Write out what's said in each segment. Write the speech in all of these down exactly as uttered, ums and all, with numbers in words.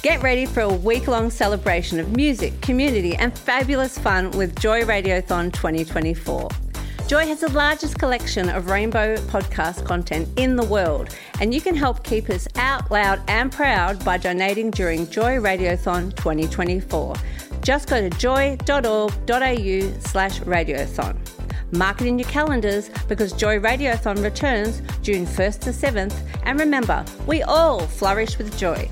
Get ready for a week-long celebration of music, community and fabulous fun with Joy Radiothon twenty twenty-four. Joy has the largest collection of rainbow podcast content in the world, and you can help keep us out loud and proud by donating during Joy Radiothon twenty twenty-four. Just go to joy.org.au slash radiothon. Mark it in your calendars because Joy Radiothon returns June first to seventh, and remember, we all flourish with joy.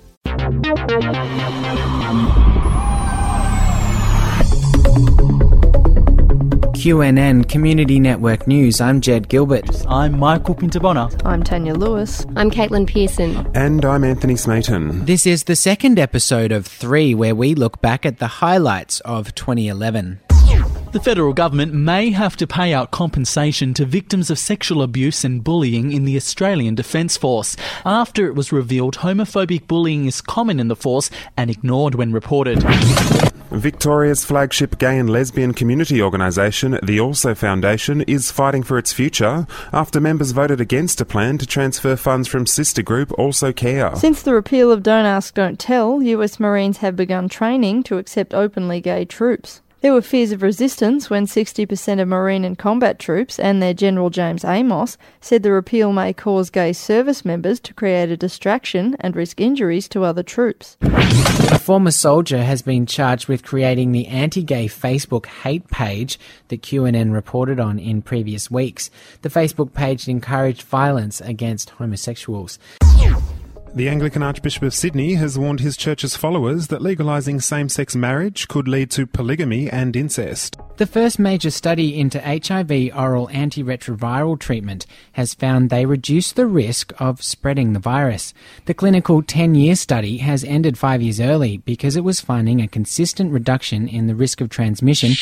Q N N Community Network News. I'm Jed Gilbert. I'm Michael Pintabona. I'm Tanya Lewis. I'm Caitlin Pearson. And I'm Anthony Smeaton. This is the second episode of three where we look back at the highlights of twenty eleven. The federal government may have to pay out compensation to victims of sexual abuse and bullying in the Australian Defence Force after it was revealed homophobic bullying is common in the force and ignored when reported. Victoria's flagship gay and lesbian community organisation, the Also Foundation, is fighting for its future after members voted against a plan to transfer funds from sister group Also Care. Since the repeal of Don't Ask, Don't Tell, U S Marines have begun training to accept openly gay troops. There were fears of resistance when sixty percent of Marine and combat troops and their General James Amos said the repeal may cause gay service members to create a distraction and risk injuries to other troops. A former soldier has been charged with creating the anti-gay Facebook hate page that Q N N reported on in previous weeks. The Facebook page encouraged violence against homosexuals. The Anglican Archbishop of Sydney has warned his church's followers that legalising same-sex marriage could lead to polygamy and incest. The first major study into H I V oral antiretroviral treatment has found they reduce the risk of spreading the virus. The clinical ten-year study has ended five years early because it was finding a consistent reduction in the risk of transmission.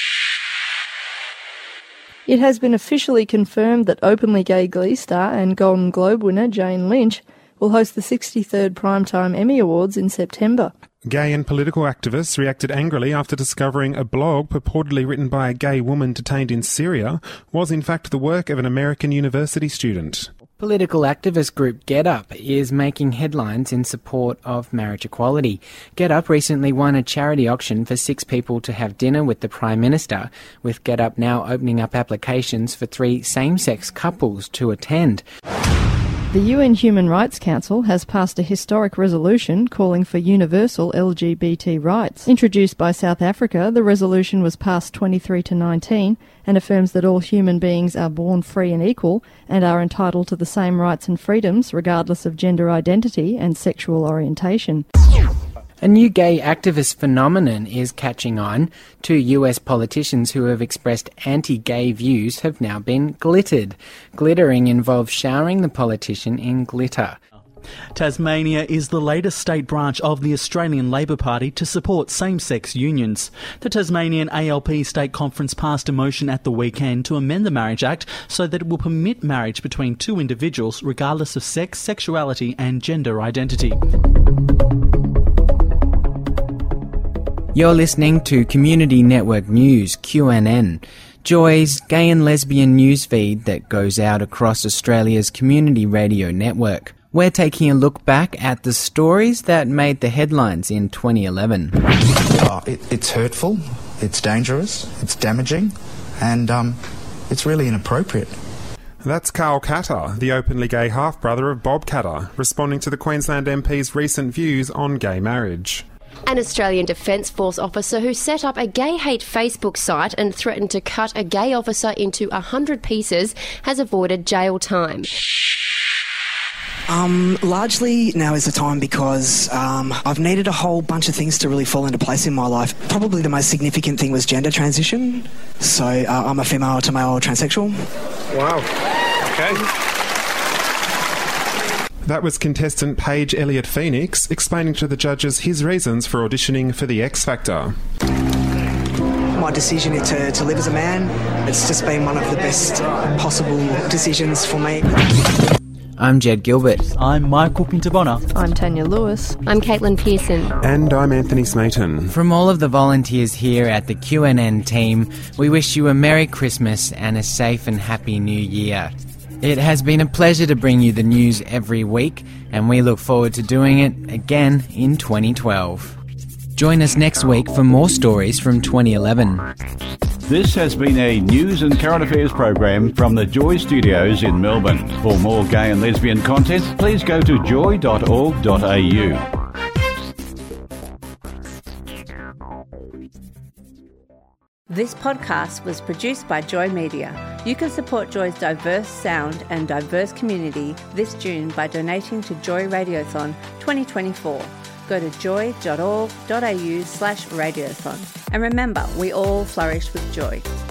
It has been officially confirmed that openly gay Glee star and Golden Globe winner Jane Lynch will host the sixty-third Primetime Emmy Awards in September. Gay and political activists reacted angrily after discovering a blog purportedly written by a gay woman detained in Syria was in fact the work of an American university student. Political activist group GetUp is making headlines in support of marriage equality. GetUp recently won a charity auction for six people to have dinner with the Prime Minister, with GetUp now opening up applications for three same-sex couples to attend. The U N Human Rights Council has passed a historic resolution calling for universal L G B T rights. Introduced by South Africa, the resolution was passed twenty-three to nineteen and affirms that all human beings are born free and equal and are entitled to the same rights and freedoms regardless of gender identity and sexual orientation. A new gay activist phenomenon is catching on. Two U S politicians who have expressed anti-gay views have now been glittered. Glittering involves showering the politician in glitter. Tasmania is the latest state branch of the Australian Labor Party to support same-sex unions. The Tasmanian A L P State Conference passed a motion at the weekend to amend the Marriage Act so that it will permit marriage between two individuals regardless of sex, sexuality and gender identity. You're listening to Community Network News, Q N N, Joy's gay and lesbian news feed that goes out across Australia's community radio network. We're taking a look back at the stories that made the headlines in twenty eleven. Oh, it, it's hurtful, it's dangerous, it's damaging, and um, it's really inappropriate. That's Carl Katter, the openly gay half-brother of Bob Katter, responding to the Queensland M P's recent views on gay marriage. An Australian Defence Force officer who set up a gay hate Facebook site and threatened to cut a gay officer into a hundred pieces has avoided jail time. Um, largely now is the time because um, I've needed a whole bunch of things to really fall into place in my life. Probably the most significant thing was gender transition. So uh, I'm a female to male transsexual. Wow. Okay. That was contestant Paige Elliott Phoenix explaining to the judges his reasons for auditioning for the X Factor. My decision is to, to live as a man. It's just been one of the best possible decisions for me. I'm Jed Gilbert. I'm Michael Pintabona. I'm Tanya Lewis. I'm Caitlin Pearson. And I'm Anthony Smeaton. From all of the volunteers here at the Q N N team, we wish you a Merry Christmas and a safe and happy New Year. It has been a pleasure to bring you the news every week, and we look forward to doing it again in twenty twelve. Join us next week for more stories from twenty eleven. This has been a news and current affairs program from the Joy Studios in Melbourne. For more gay and lesbian content, please go to joy dot org dot a u. This podcast was produced by Joy Media. You can support Joy's diverse sound and diverse community this June by donating to Joy Radiothon twenty twenty-four. Go to joy dot org dot a u slash radiothon. And remember, we all flourish with joy.